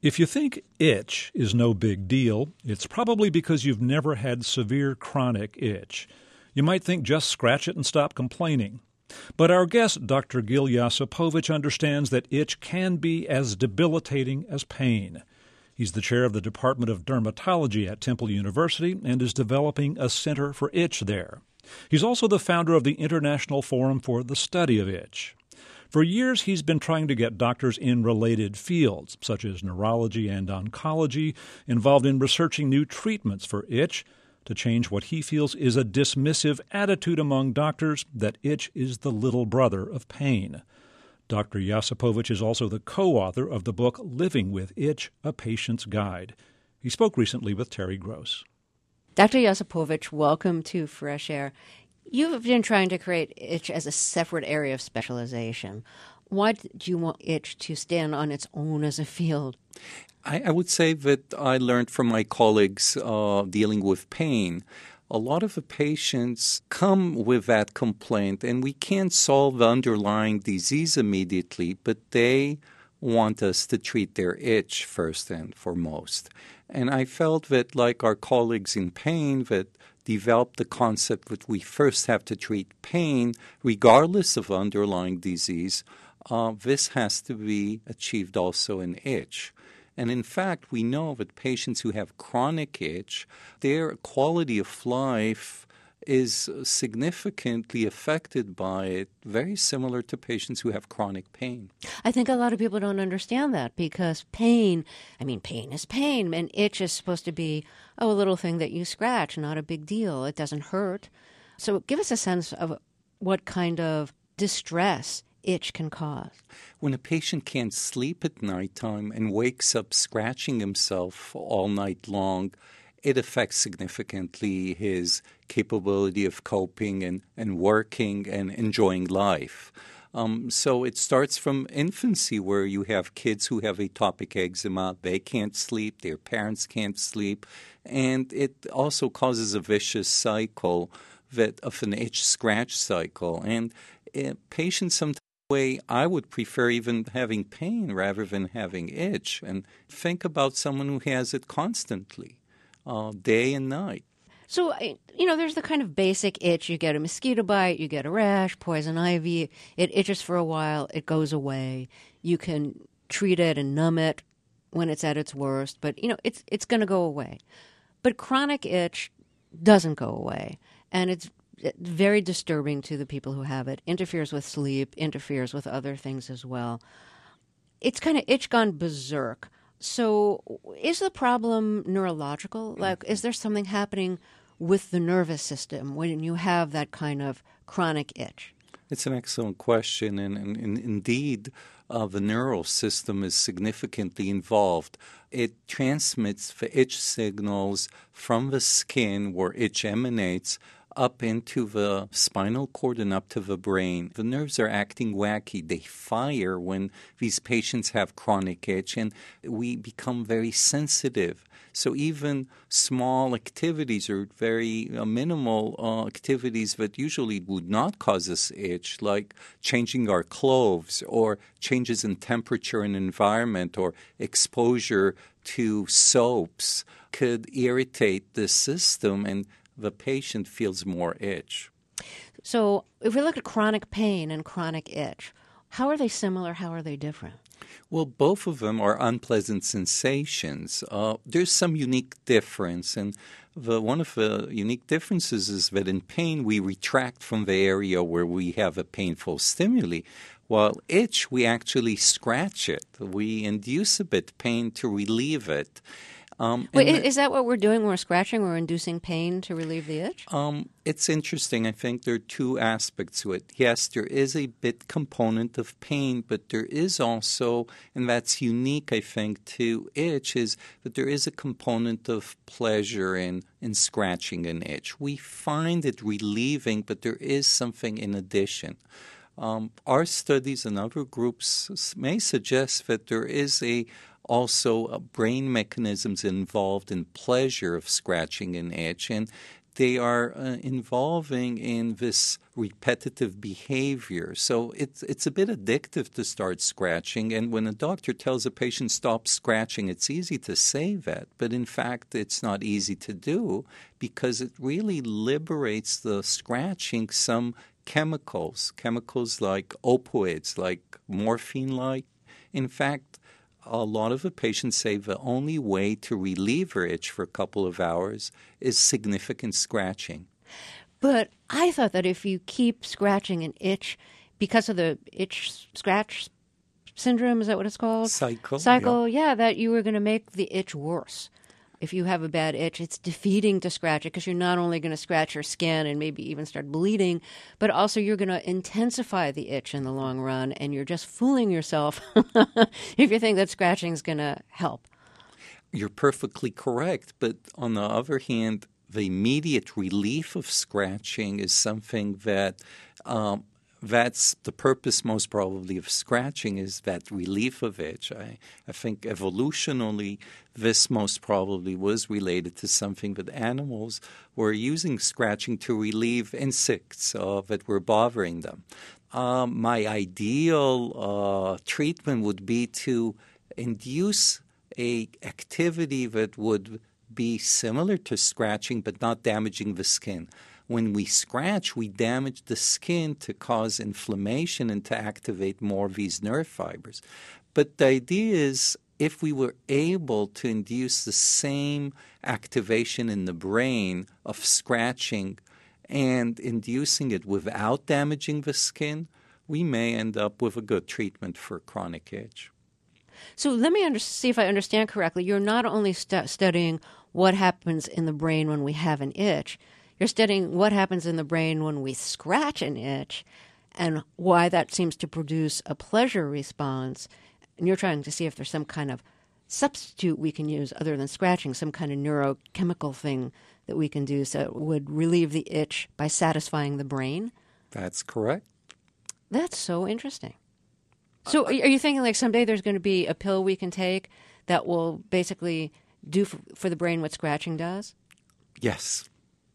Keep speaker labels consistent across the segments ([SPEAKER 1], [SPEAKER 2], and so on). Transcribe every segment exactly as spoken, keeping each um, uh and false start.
[SPEAKER 1] If you think itch is no big deal, it's probably because you've never had severe chronic itch. You might think just scratch it and stop complaining. But our guest, Doctor Gil Yosipovitch, understands that itch can be as debilitating as pain. He's the chair of the Department of Dermatology at Temple University and is developing a center for itch there. He's also the founder of the International Forum for the Study of Itch. For years, he's been trying to get doctors in related fields, such as neurology and oncology, involved in researching new treatments for itch, to change what he feels is a dismissive attitude among doctors that itch is the little brother of pain. Doctor Yosipovitch is also the co-author of the book Living with Itch, A Patient's Guide. He spoke recently with Terry Gross.
[SPEAKER 2] Doctor Yosipovitch, welcome to Fresh Air. You've been trying to create itch as a separate area of specialization. Why do you want itch to stand on its own as a field?
[SPEAKER 3] I, I would say that I learned from my colleagues uh, dealing with pain. A lot of the patients come with that complaint, and we can't solve the underlying disease immediately, but they want us to treat their itch first and foremost. And I felt that, like our colleagues in pain, that developed the concept that we first have to treat pain regardless of underlying disease. Uh, this has to be achieved also in itch. And in fact, we know that patients who have chronic itch, their quality of life is significantly affected by it, very similar to patients who have chronic pain.
[SPEAKER 2] I think a lot of people don't understand that because pain, I mean, pain is pain, and itch is supposed to be, oh, a little thing that you scratch, not a big deal. It doesn't hurt. So give us a sense of what kind of distress itch can cause.
[SPEAKER 3] When a patient can't sleep at nighttime and wakes up scratching himself all night long, it affects significantly his capability of coping and, and working and enjoying life. Um, so it starts from infancy where you have kids who have atopic eczema. They can't sleep. Their parents can't sleep. And it also causes a vicious cycle that of an itch-scratch cycle. And uh, patients sometimes way I would prefer even having pain rather than having itch. And think about someone who has it constantly, uh, day and night.
[SPEAKER 2] So, you know, there's the kind of basic itch. You get a mosquito bite, you get a rash, poison ivy. It itches for a while. It goes away. You can treat it and numb it when it's at its worst. But, you know, it's it's going to go away. But chronic itch doesn't go away. And it's very disturbing to the people who have it. Interferes with sleep, interferes with other things as well. It's kind of itch gone berserk. So is the problem neurological? Like, is there something happening with the nervous system when you have that kind of chronic itch?
[SPEAKER 3] It's an excellent question, and, and, and indeed, uh, the neural system is significantly involved. It transmits the itch signals from the skin where itch emanates up into the spinal cord and up to the brain. The nerves are acting wacky. They fire when these patients have chronic itch, and we become very sensitive. So even small activities or very uh, minimal uh, activities that usually would not cause us itch, like changing our clothes or changes in temperature and environment or exposure to soaps, could irritate the system, and the patient feels more itch.
[SPEAKER 2] So if we look at chronic pain and chronic itch, how are they similar? How are they different?
[SPEAKER 3] Well, both of them are unpleasant sensations. Uh, there's some unique difference, and the, one of the unique differences is that in pain we retract from the area where we have a painful stimuli, while itch we actually scratch it. We induce a bit pain to relieve it. Um,
[SPEAKER 2] Wait, is that what we're doing? We're scratching, we're inducing pain to relieve the itch?
[SPEAKER 3] Um, it's interesting. I think there are two aspects to it. Yes, there is a bit component of pain, but there is also, and that's unique, I think, to itch, is that there is a component of pleasure in, in scratching an itch. We find it relieving, but there is something in addition. Um, our studies and other groups may suggest that there is a also uh, brain mechanisms involved in pleasure of scratching an itch, and they are uh, involving in this repetitive behavior. So it's it's a bit addictive to start scratching. And when a doctor tells a patient stop scratching, it's easy to say that, but in fact it's not easy to do because it really liberates the scratching some chemicals, chemicals like opioids, like morphine-like. In fact, a lot of the patients say the only way to relieve their itch for a couple of hours is significant scratching.
[SPEAKER 2] But I thought that if you keep scratching an itch, because of the itch scratch syndrome, is that what it's called?
[SPEAKER 3] Cycle.
[SPEAKER 2] Cycle, yeah, yeah that you were going to make the itch worse. If you have a bad itch, it's defeating to scratch it because you're not only going to scratch your skin and maybe even start bleeding, but also you're going to intensify the itch in the long run, and you're just fooling yourself if you think that scratching is going to help.
[SPEAKER 3] You're perfectly correct. But on the other hand, the immediate relief of scratching is something that um, that's the purpose most probably of scratching, is that relief of itch. I, I think evolutionally this most probably was related to something that animals were using scratching to relieve insects uh, that were bothering them. Um, my ideal uh, treatment would be to induce a activity that would be similar to scratching but not damaging the skin. When we scratch, we damage the skin to cause inflammation and to activate more of these nerve fibers. But the idea is if we were able to induce the same activation in the brain of scratching and inducing it without damaging the skin, we may end up with a good treatment for chronic itch.
[SPEAKER 2] So let me under- see if I understand correctly. You're not only stu- studying what happens in the brain when we have an itch, you're studying what happens in the brain when we scratch an itch and why that seems to produce a pleasure response. And you're trying to see if there's some kind of substitute we can use other than scratching, some kind of neurochemical thing that we can do so it would relieve the itch by satisfying the brain.
[SPEAKER 3] That's correct.
[SPEAKER 2] That's so interesting. So are you thinking like someday there's going to be a pill we can take that will basically do for, for the brain what scratching does?
[SPEAKER 3] Yes.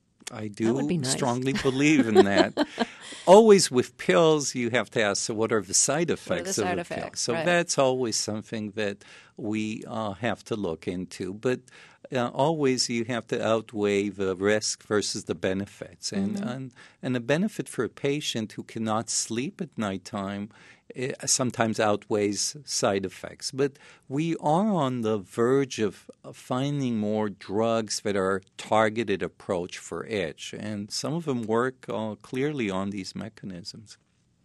[SPEAKER 3] I
[SPEAKER 2] That
[SPEAKER 3] do
[SPEAKER 2] would be nice.
[SPEAKER 3] strongly believe in that. Always with pills, you have to ask, so what are the side effects
[SPEAKER 2] the side
[SPEAKER 3] of a pill?
[SPEAKER 2] effects?
[SPEAKER 3] So
[SPEAKER 2] Right.
[SPEAKER 3] that's always something that we uh, have to look into. But uh, always you have to outweigh the risk versus the benefits. And,
[SPEAKER 2] Mm-hmm.
[SPEAKER 3] and, and the benefit for a patient who cannot sleep at nighttime it sometimes outweighs side effects. But we are on the verge of finding more drugs that are targeted approach for itch, and some of them work uh, clearly on these mechanisms.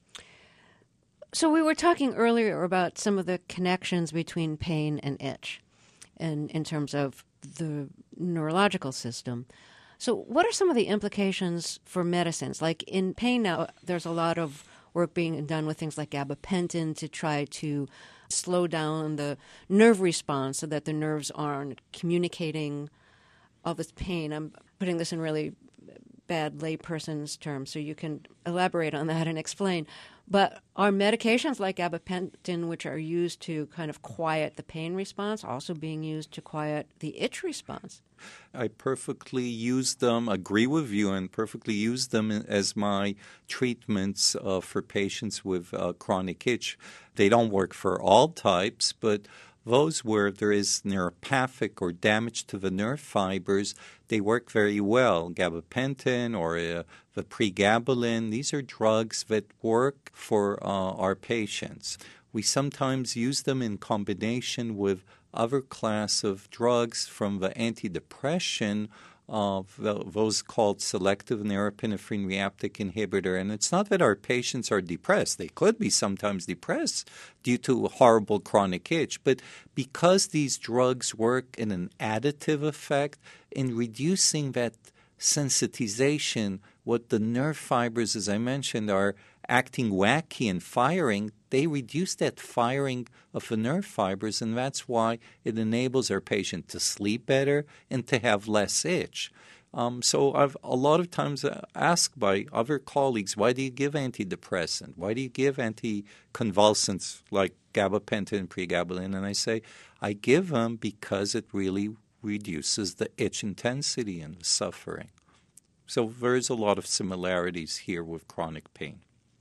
[SPEAKER 2] So we were talking earlier about some of the connections between pain and itch and in terms of the neurological system. So what are some of the implications for medicines? Like in pain now, there's a lot of work being done with things like gabapentin to try to slow down the nerve response so that the nerves aren't communicating all this pain. I'm putting this in really bad layperson's terms, so you can elaborate on that and explain. But are medications like gabapentin, which are used to kind of quiet the pain response, also being used to quiet the itch response?
[SPEAKER 3] I perfectly use them, agree with you, and perfectly use them as my treatments uh, for patients with uh, chronic itch. They don't work for all types, but those where there is neuropathic or damage to the nerve fibers, they work very well. Gabapentin or uh, the pregabalin, these are drugs that work for uh, our patients. We sometimes use them in combination with other class of drugs from the antidepressant of those called selective norepinephrine reuptake inhibitor. And it's not that our patients are depressed. They could be sometimes depressed due to horrible chronic itch. But because these drugs work in an additive effect in reducing that sensitization, what the nerve fibers, as I mentioned, are acting wacky and firing, they reduce that firing of the nerve fibers, and that's why it enables our patient to sleep better and to have less itch. Um, so I've a lot of times asked by other colleagues, why do you give antidepressant? Why do you give anticonvulsants like gabapentin and pregabalin? And I say, I give them because it really reduces the itch intensity and the suffering. So there's a lot of similarities here with chronic pain.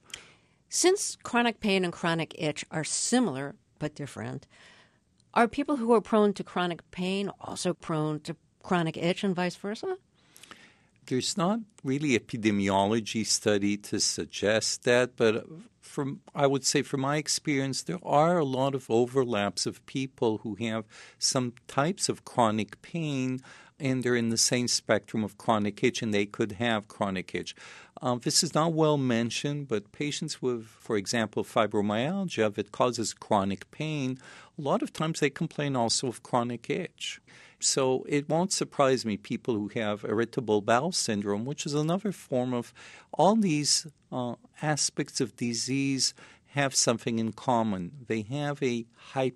[SPEAKER 2] Since chronic pain and chronic itch are similar but different, are people who are prone to chronic pain also prone to chronic itch and vice versa?
[SPEAKER 3] There's not really epidemiology study to suggest that, but from I would say from my experience, there are a lot of overlaps of people who have some types of chronic pain, and they're in the same spectrum of chronic itch, and they could have chronic itch. Um, this is not well mentioned, but patients with, for example, fibromyalgia that causes chronic pain, a lot of times they complain also of chronic itch. So it won't surprise me people who have irritable bowel syndrome, which is another form of all these uh, aspects of disease have something in common. They have a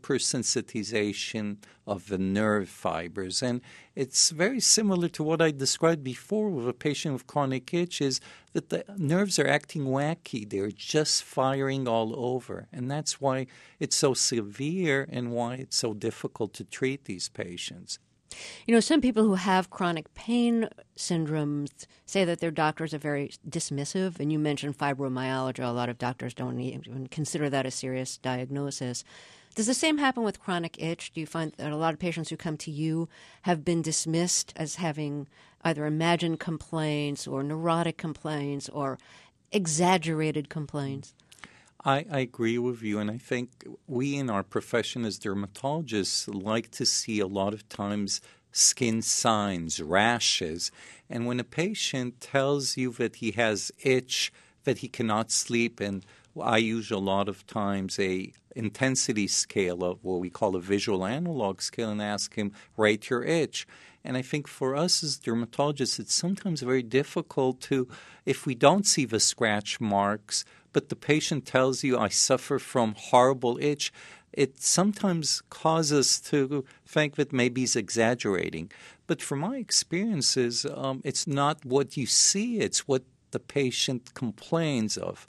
[SPEAKER 3] hypersensitization of the nerve fibers. And it's very similar to what I described before with a patient with chronic itch, is that the nerves are acting wacky. They're just firing all over. And that's why it's so severe and why it's so difficult to treat these patients.
[SPEAKER 2] You know, some people who have chronic pain syndromes say that their doctors are very dismissive, and you mentioned fibromyalgia. A lot of doctors don't even consider that a serious diagnosis. Does the same happen with chronic itch? Do you find that a lot of patients who come to you have been dismissed as having either imagined complaints or neurotic complaints or exaggerated complaints?
[SPEAKER 3] I, I agree with you, and I think we in our profession as dermatologists like to see a lot of times skin signs, rashes, and when a patient tells you that he has itch, that he cannot sleep, and I use a lot of times a intensity scale of what we call a visual analog scale and ask him, rate your itch. And I think for us as dermatologists, it's sometimes very difficult to, if we don't see the scratch marks, but the patient tells you, I suffer from horrible itch, it sometimes causes us to think that maybe he's exaggerating. But from my experiences, um, it's not what you see, it's what the patient complains of.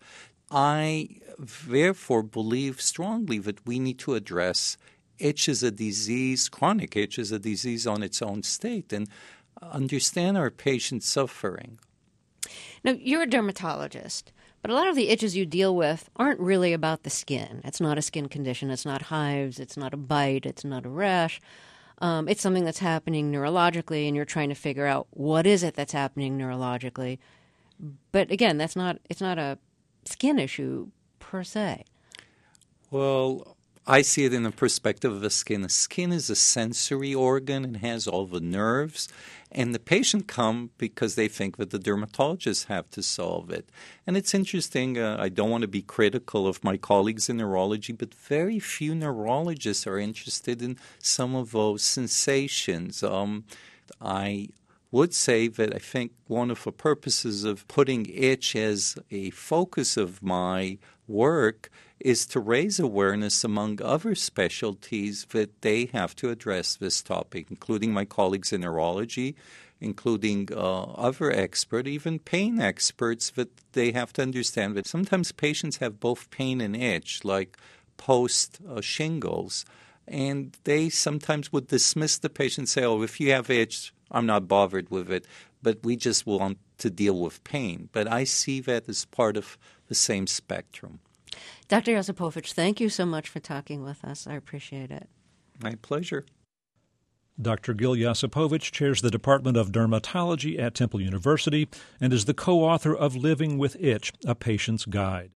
[SPEAKER 3] I therefore believe strongly that we need to address itch is a disease, chronic itch is a disease on its own state, and understand our patient's suffering.
[SPEAKER 2] Now, you're a dermatologist, but a lot of the itches you deal with aren't really about the skin. It's not a skin condition. It's not hives. It's not a bite. It's not a rash. Um, it's something that's happening neurologically, and you're trying to figure out what is it that's happening neurologically. But again, that's not. It's not a skin issue per se.
[SPEAKER 3] Well, I see it in the perspective of the skin. The skin is a sensory organ and has all the nerves, and the patient come because they think that the dermatologists have to solve it. And it's interesting, uh, I don't want to be critical of my colleagues in neurology, but very few neurologists are interested in some of those sensations. Um, I would say that I think one of the purposes of putting itch as a focus of my work is to raise awareness among other specialties that they have to address this topic, including my colleagues in neurology, including uh, other experts, even pain experts, that they have to understand that sometimes patients have both pain and itch, like post-shingles, uh, and they sometimes would dismiss the patient and say, oh, if you have itch, I'm not bothered with it, but we just want to deal with pain. But I see that as part of the same spectrum.
[SPEAKER 2] Doctor Josipovic, thank you so much for talking with us. I appreciate it.
[SPEAKER 3] My pleasure.
[SPEAKER 1] Doctor Gil Josipovic chairs the Department of Dermatology at Temple University and is the co-author of Living with Itch, A Patient's Guide.